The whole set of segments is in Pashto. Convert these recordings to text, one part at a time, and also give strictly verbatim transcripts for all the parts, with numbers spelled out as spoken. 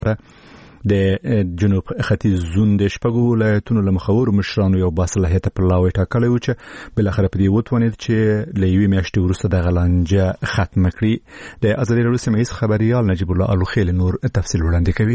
د جنوب ختیځ زون د شپږو ولایتونو له مخورو مشرانو یو باصلاحیته پلاوی ټاکلی و چې بالاخره په دې وتوانید چې له یوې میاشتې وروسته دغه لانجه ختمه کړي. د ازادي راډیو سیمه ییز خبریال نجیب الله الوخیل نور تفصیل وړاندې کوي.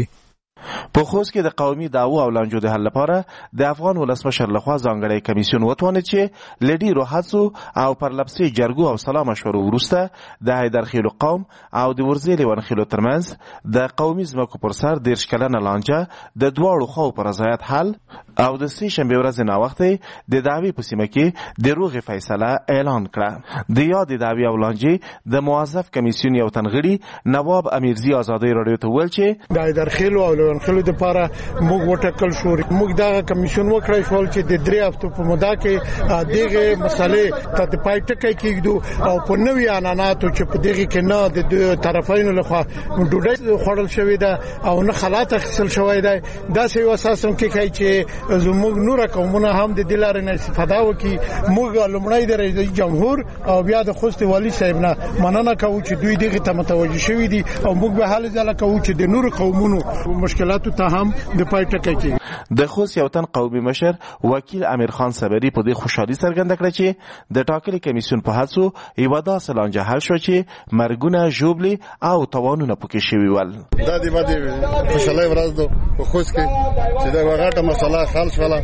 په خوست کې د قومي دعوو او لانجو د حل لپاره د افغان ولسمشر لخوا ځانګړی کمیسیون وتوانید چې له ډېرو هڅو او پرلپسې جرګو او سلا مشورو وروسته د حیدرخیلو قوم او د ورزې لیونخیلو ترمنځ د قومي ځمکو پر سر دېرش کلنه لانجه د دواړو خواو په رضایت حل او د سې شنبې ورځې ناوخته د دعوې په سیمه کې د روغې فیصله اعلان کړه. د یادې دعوې او لانجې د موظف کمیسیون یو تنغړي نواب امیرزي ازادي راډیو ته وویل چې د حیدرخیلو او خلکو د لپاره موږ وټاکل شو. موږ دا کمیشن وکړای شو چې د درې هفتو په موده کې دغه مسلې ته د پای ټکی کېږدو او په نوې عنعناتو چې په دغه کې نه د دوه طرفینو لخوا ډوډۍ خوړل شوې ده او نه خلات اخیستل شوی ده. دا سه یو اساس هم کې کوي چې زموږ نور قومونه هم د دلارې نه استفاده وکړي. موږ لومړی د رئیس جمهور او بیا د خوست والي صاحب نه مننه کوو چې دوی دغه ته متوجه شوي دي او موږ به حل ځله کوو چې د نور قومونو مشکلاتو ته هم د پای ټکی کوي. د خوست یو تن قومي مشر وکیل امیر خان صبری په دې خوشحالي څرګنده کړه چې د ټاکلي کمیسیون په هڅو یوه داسې لانجه حل شو چې مرګونه ژوبلې او تاوانونه پکې شوي ول. دا د باندې خوشحالۍ ورځ ده په خوست کې چې دا غټه مسله حل شوله.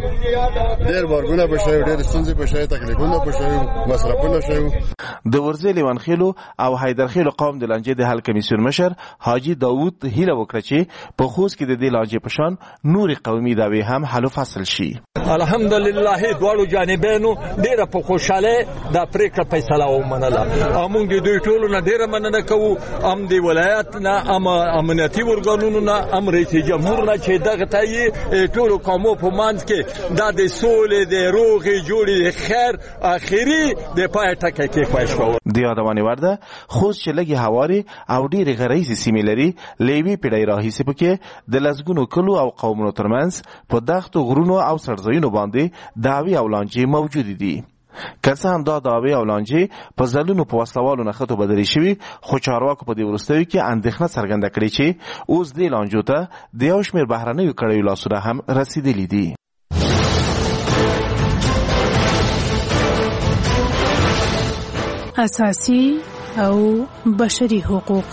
ډېر مرګونه به شوي، ډېر ستونزې به شوي، تکلیفونه به شوي، مصرفونه شوي. د ورزې لیونخیلو او حیدرخیلو قوم د لانجې د حل کمیسیون مشر حاجي داوود هیله وکړه چې په خوست کې د دې لانجې په شان نورې قومي دعوې هم حل و فصل شي. الحمدلله دواړو جانبینو ډېره په خوشحالۍ دا پرېکړه فیصله ومنله او موږ د دوی ټولو نه ډېره مننه کوو، هم د ولایت نه، هم امنیتي ارګانونو نه، هم رئیس جمهور نه چې دغه ته یې ټولو قومو په منځ کې دا د سولې د روغې جوړې د خیر اخري د پای ټکی کېښودل شو. د یادونې وړ ده خوست چې لږې هوارې او ډېرې غریزې سیمې لري، له یوې پېړۍ راهیسې پکې د لسګونو کلو او قومونو ترمنځ په دښتو، غرونو او څړځایونو باندې دعوې او لانجې موجودې دي. که څه هم دا دعوې او لانجې په ځلونو په وسلوالو نښتو بدلې شوي، خو چارواکو په دې وروستیو کې اندېښنه څرګنده کړې چې اوس دې لانجو ته د یو شمېر بهرنیو کړیو لاسونه هم رسېدلي دي. اساسي او بشري حقوق.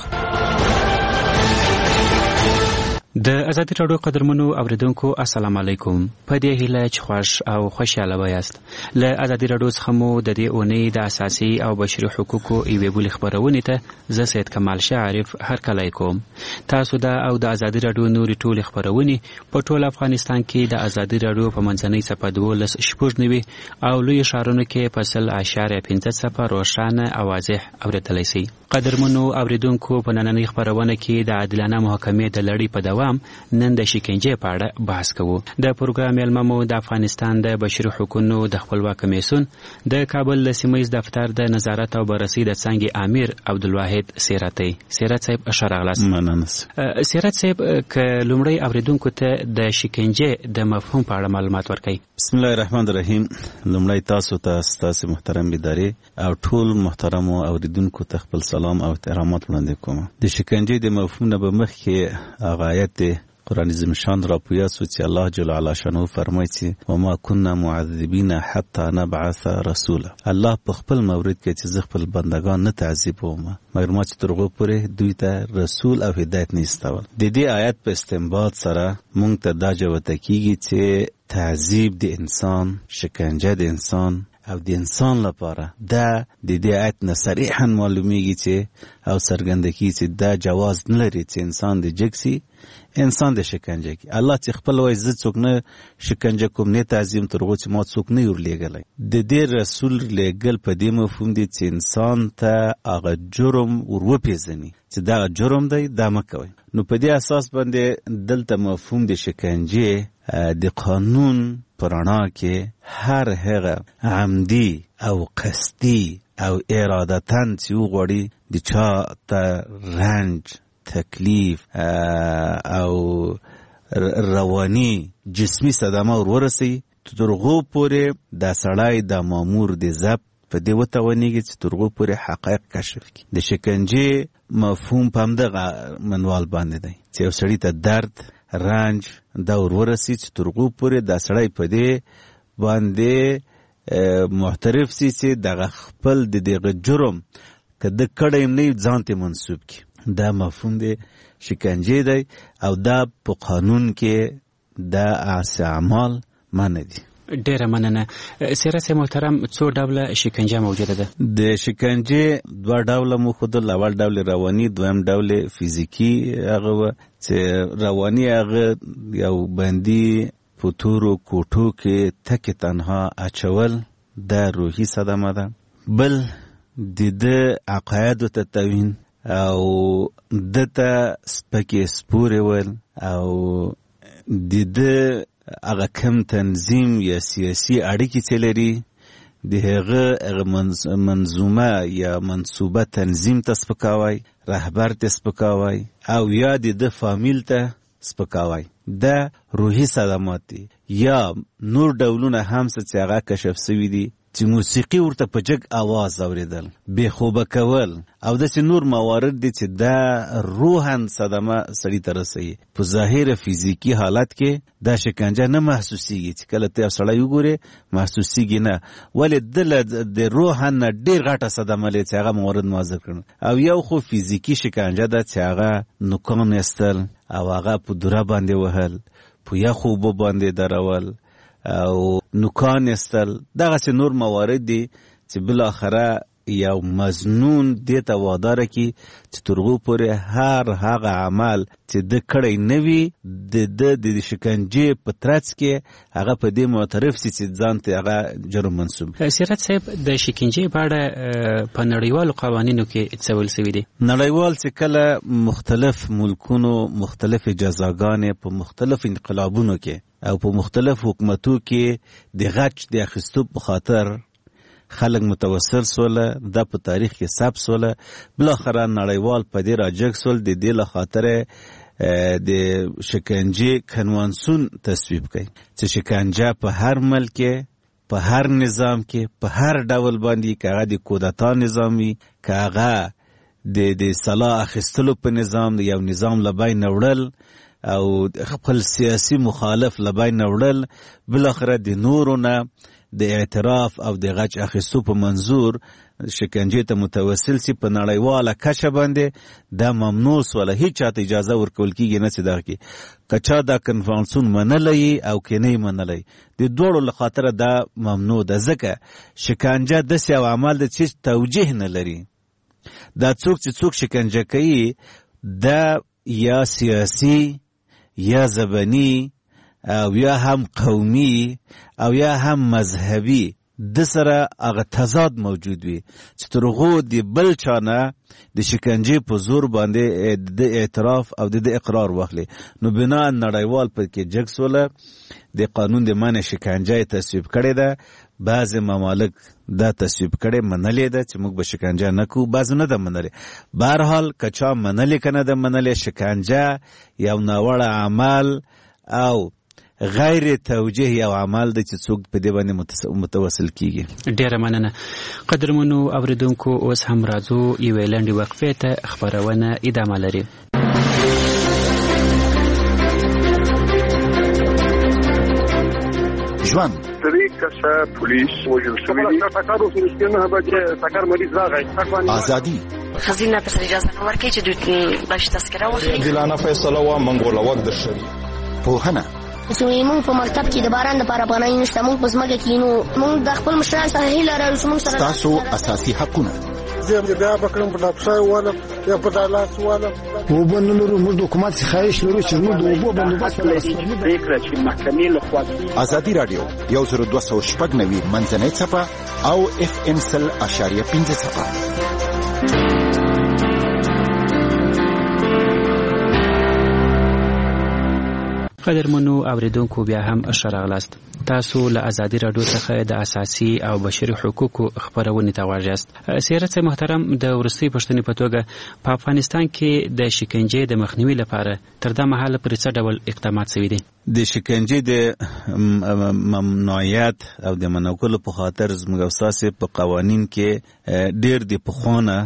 د ازادي راډیو قدرمنو اوریدونکو السلام علیکم. په دې هیله چې خوښ او خوشاله وایاست. له ازادي راډیو څخه مو د دې اونۍ د اساسي او بشري حقوقو یوې بلې خپرونې ته زه سید کمال شاه عارف هرکلی کوم. تاسو دا او د ازادي راډیو نورې ټولې خپرونې په ټول افغانستان کې د ازادي راډیو په منځنۍ څپه دولس شپږ نوي او لویو ښارونو کې په سل اعشاریه پنځه څپه روښانه او واضح اورېدلی شئ. قدرمنو اوریدونکو په نننۍ خپرونه کې د عادلانه محاکمې د لړۍ په دوام نن د شکنجې په اړه بحث کوو. د پروګرام میلمه مو د افغانستان د بشري حقوقو د خپلواک کمیسیون د کابل د سیمه ییز دفتر د نظارت او بررسي د څانګې امیر عبدالواحد سیراتي. سیرات صاحب ښه راغلاست. مننه. سیرات صاحب که لومړی اوریدونکو ته د شکنجې د مفهوم په اړه معلومات ورکړئ. بسم الله الرحمن الرحیم. لومړی تاسو ته ستاسو محترم ادارې او ټول محترمو اوریدونکو ته خپل سلام او احترامات وړاندې کوم. د شکنجې د مفهوم نه به مخکې هغه آیت قرآن عظیم شان را پویا سو چې الله جل وعلا شانو فرمایي چې وما كنا معذبین حتی نبعث رسولا. الله په خپل مورد کې چې زه خپل بندگان نه تعذیبوم مګر ما چې تر هغو پورې دوی ته رسول او هدایت نه استول. د دې آیت په استنباط سره مونږ ته دا جوته کیږي چې تعذیب د انسان، شکنجه د انسان او د انسان لپاره دا د دې آیت نه صریحا معلومیږي چې او څرګنده کیږي چې دا جواز نه لري چې انسان د جګسي انسان د شکنجه کی. الله چې خپل وایي زه څوک نه شکنجه کوم نه تعظیم تر هغو چې ما څوک نه ورلېږلی. د دې رسول لېږل په دې مفهوم دی چې انسان ته هغه جرم ور وپېژني چې دا جرم دی، دا مه کوئ. نو په دې اساس باندې دلته مفهوم د شکنجې د قانون په رڼا کې هر هغه عمدي او قصدي او ارادتاً چې وغواړي د چا ته رنج، تکلیف او رواني جسمی صدمه ورورسي، تر هغو پورې دا سړی د مامور د ضبط په دې وتوانېږي چې تر هغو پورې حقایق کشف کړي. د شکنجې مفهوم په همدغه منوال باندې دی چې یو سړي ته درد رنج دا ورورسي چې تر هغو پورې دا سړی په دې باندې معترف سي چې دغه خپل د دغه جرم که د کړی نه ځان ته منسوب کړي. دا مفهوم دی شکنجه دی او دا په قانون کې دا اعمال منع دي. ډیره مننه. سیرت محترم څو ډوله شکنجه موجوده ده؟ د شکنجه دوه ډوله مو ښودل. اول ډول رواني، دویم ډول فیزیکي. هغه چې رواني هغه یو بندي په تورو کوټو کې تک تنها اچول، دا روحي صدمه ده. بل د ده عقایدو ته توهین او ده ته سپکې سپورې ول او د ده هغه کم تنظیم یا سیاسي اړیکې چې لري د هغه منظومه یا منصوبه تنظیم ته سپکاوی، رهبر ته سپکاوی او یا د ده فامیل ته سپکاوی. دا روحي صدمات دي. یا نور ډولونه هم چې هغه کشف سوي دي چې موسیقي ورته په جګ آواز اوریدل، بې خوبه کول او داسې نور موارد دي چې دا روحاً صدمه سړي ته رسوي. په ظاهر فیزیکي حالت کې دا شکنجه نه محسوسیږي چې کله ته یو سړی وګورې محسوسیږي نه، ولې ده د روحاً نه ډېر غټه صدمه لري چې هغه موارد موازه کړي. او یو خو فیزیکي شکنجه ده چې هغه نوکان ایستل او هغه په دوره باندې وهل، په یخو اوبو باندې درول او نوکان استل. دغسې نور موارد دي چې بالاخره یو مظنون دې ته واداره کړي چې تر هغو پورې هر هغه عمل چې ده کړی نه وي د ده د شکنجې په ترڅ کې هغه په دې معترف سي چې ځان ته هغه جرم منسوب. سیرت صاحب د شکنجې په اړه په نړیوالو قوانینو کې څه ویل سوي دي؟ نړیوال چې کله مختلف ملکونو مختلف جزاګانې په مختلف انقلابونو کې او په مختلف حکومتو کې د غچ د اخیستو په خاطر خلک متوسل سوله، دا په تاریخ کې ثبت سوله، بالاخره نړیوال په دې راجګ سول د دې له خاطر د شکنجې کنوانسیون تصویب کړي چې شکنجه په هر ملک کې، په هر نظام کې، په هر ډول باندې، که هغه د کودتا نظام وي، که هغه د د سلاح اخیستلو په نظام د یو نظام له بین وړل او خپل سیاسي مخالف له بین وړل، بالاخره د نورو نه د اعتراف او د غچ اخیستو په منظور شکنجې ته متوسل سي په نړیواله کچه باندې دا ممنوع سوله. هیڅ چاته اجازه ورکول کیږي نه چې دغه کې که چا دا کنفرانسون منلی او که نه منلی، د دواړو له خاطره دا ممنوع ده. ځکه شکنجه داسې یو عمل ده چې توجیه نه لري. دا څوک چې څوک شکنجه کوي دا یا سیاسي یا زبانی او یا هم قومي او یا هم مذهبي د سره هغه تضاد موجود وي چې تر هغو د بل چانه د شکنجې په زور باندې د اعتراف او د اقرار واخلي. نو بنا نړیوال په کې جګ سوله د قانون د منع شکنجه تصویب کړی ده. بعضې ممالک دا تصویب کړی منلې ده چې موږ به شکنجه نه کوو، بعضې نه ده منلې. بهرحال که چا منلې که نه ده منلې، شکنجه یو ناوړه عمل او غیر توجیه یو عمل دی چې څوک په دې باندې متوسل کیږي. ډیره مننه. قدرمنو اوریدونکو، اوس هم راځو یوې لنډې وقفې ته، خپرونه ادامه لري. ژوند درې کسه پولیس وژل شوي دي. ټکر وشو چې نه بجې ټکر مریض راغی. ازادي خزینه ته اجازه نه ورکوي چې دوی باش تذکره واخلي. عادلانه فیصله و منګوله وخت درشوي. پوهنه سوی مونږ په مکتب کې د باران لپاره پناه نشته، مونږ په ځمکه کې نو مونږ د خپل مشران سره هیله لرو چې مونږ سره تاسو اساسي حقونه زه بیا بکرم په لاپسای والا یا په دالاس والا وبنلو موږ حکومت خواهش لرو چې موږ د وبو بندوبست پریکړه چې محکمې لخوا. ازادي رادیو یو زر دوه سوه شپږ نوي منځنۍ صفحه او اف ام سل اشاریه پنځه صفحه. قدرمنو اوریدونکو، بیا هم ښه راغلاست. تاسو له ازادي راډیو څخه د اساسي او بشري حقوقو خپرونې ته غوږ یاست. سیرت محترم، د وروستۍ پوښتنې په توګه په افغانستان کې د شکنجې د مخنیوي لپاره تر دا مهاله پرې څه ډول اقدامات شوي دي؟ د شکنجې د ممنوعیت او د منع کولو په خاطر زموږ اساسي په قوانین کې ډېر د پخوانه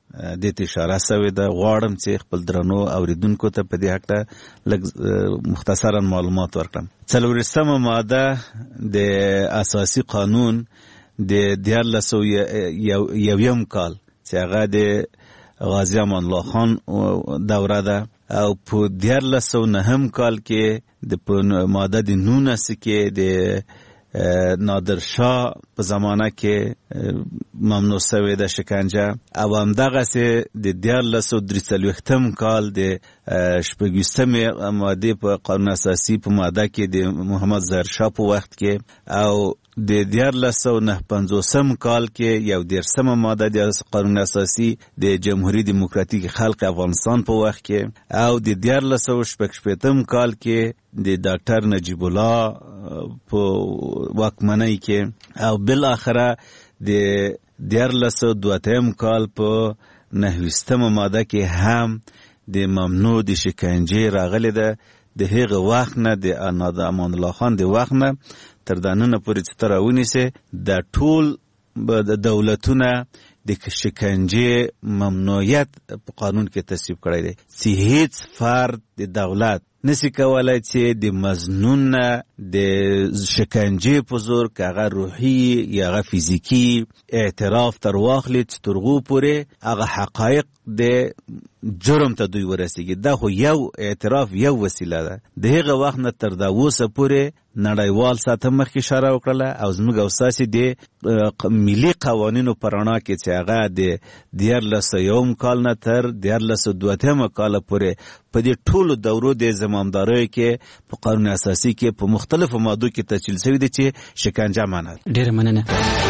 د ته اشاره شوې ده. غواړم چې خپل درنو اوریدونکو ته په دې حق لږ مختصرا معلومات ورکړم. څلورمه ماده د اساسي قانون د دیارلس سوه یویم کال چې هغه د غازی امان الله خان دوره ده او په دیارلس سوه نهم کال کې د ماده د نولس کې د نادر شاه په زمانه کې ممنوع شوې ده شکنجه او همدغسې د دیارلس سوه درې څلوېښتم کال د شپږویشتمې مادې په قانون اساسي په ماده کې د محمد ظاهر شاه په وخت کې او د دیارلس سوه نهه پنځوسم کال کې یو دېرشمه ماده د قانون اساسي د جمهوریت دموکراتیک خلق افغانستان په وخت کې او د دیارلس سوه شپږ شپېتم کال کې د ډاکټر نجیب الله په واکمنۍ کې او بالاخره د دیارلس سوه دوه اتم کال په نهه ویشتمه ماده کې هم د ممنوع د شکنجې راغلی ده. د هغه وخت نه د امان الله خان د وخت نه تر دا نن پورې چې ته راونیسې د ټول د دولتونه د شکنجې ممنوعیت په قانون کې تصویب کړی دی چې هیڅ فرد د دولت نسی کولای چې د مظنون نه د شکنجې په زور که هغه روحي یا هغه فیزیکي اعتراف تر واخلي چې تر هغو پورې هغه حقایق د جرم ته دوی ورسیږي. دا خو یو اعتراف یو وسیله ده. د هغه وخت نه تر دا اوسه پورې نړیوال سطح مخکې اشاره وکړله او زموږ او ستاسې د ملي قوانینو په رڼا کې چې هغه د دیارلس سوه یوم کال نه تر دیارلس سوه دوه اتمه کاله پورې په دې ټولو دورو د زمامداریو کې په قانون اساسي کې په مختلفو مادو کې تفصیل شوی دی چې شکنجه معنا ده. ډېره مننه.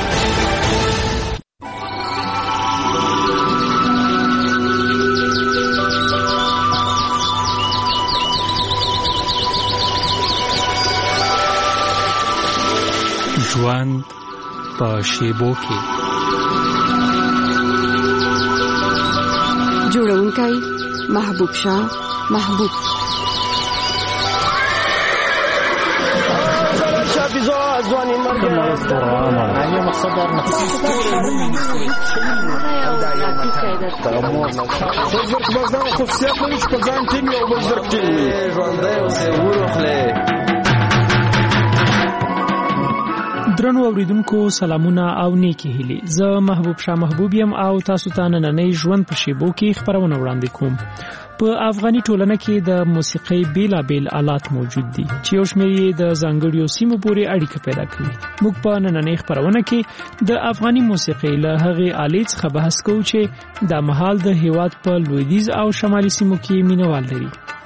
ژوند په شیبو کې جوړونکی محبوب شاه محبوب ځواني مرګ نه مقصد درنو اوریدونکو سلامونه او نیکی هیلي. زه محبوب شاه محبوب یم او تاسو ته نننۍ ژوند په شیبو کې خبرونه وړاندې کوم. په افغاني ټولنه کې د موسیقۍ بیلابیل آلات موجود دي چې یو شمېر یې د ځانګړیو سیمو پورې اړیکه پیدا کوي. موږ په نننۍ خبرونه کې د افغاني موسیقۍ له هغې آلې څخه بحث کوو چې دا مهال د هیواد په لویدیځ او شمالي سیمو کې مینوال لري.